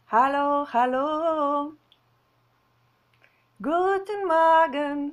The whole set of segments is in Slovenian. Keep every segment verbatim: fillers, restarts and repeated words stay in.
Hallo, hallo. Guten Morgen.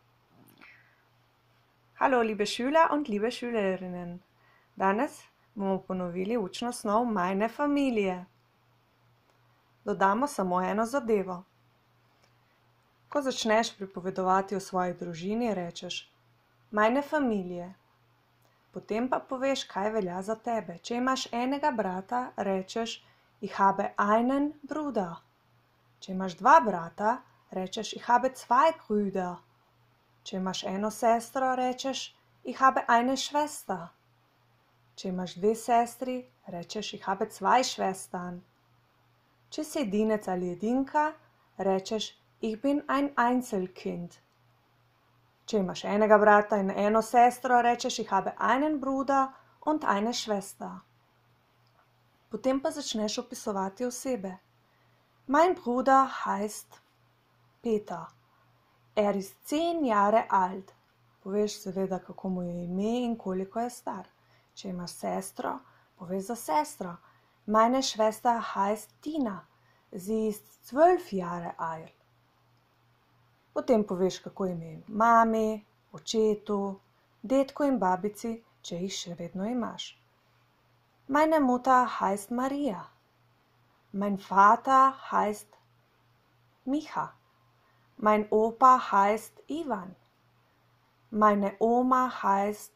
Hallo, liebe Schüler und liebe Schülerinnen. Danes bomo ponovili učno snov Meine Familie. Dodamo samo eno zadevo. Ko začneš pripovedovati o svoji družini, rečeš Meine Familie. Potem pa poveš, kaj velja za tebe. Če imaš enega brata, rečeš Ich habe einen Bruder. Če imaš dva brata, rečeš Ich habe zwei Brüder. Če imaš eno sestro, rečeš Ich habe eine Schwester. Če imaš dve sestri, rečeš Ich habe zwei Schwestern. Če si edinec ali edinka, rečeš Ich bin ein Einzelkind. Če imaš enega brata in eno sestro, rečeš Ich habe einen Bruder und eine Schwester. Potem pa začneš opisovati osebe. Mein Bruder heißt Peter. Er ist zehn Jahre alt. Poveš seveda, kako mu je ime in koliko je star. Če imaš sestro, poveš za sestro. Meine Schwester heißt Tina. Sie ist zwölf Jahre alt. Potem poveš, kako je ime mami, očetu, dedku in babici, če jih še vedno imaš. Meine Mutter heißt Maria. Mein Vater heißt Micha. Mein Opa heißt Ivan. Meine Oma heißt...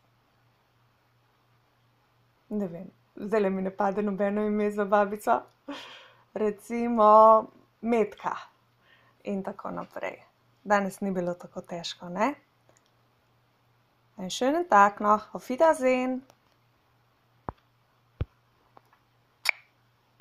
Ne vem, zdaj mi ne pade nobeno ime za babico. Recimo Metka in tako naprej. Danes ni bilo tako težko, ne? Einen schönen Tag noch. Auf Wiedersehen.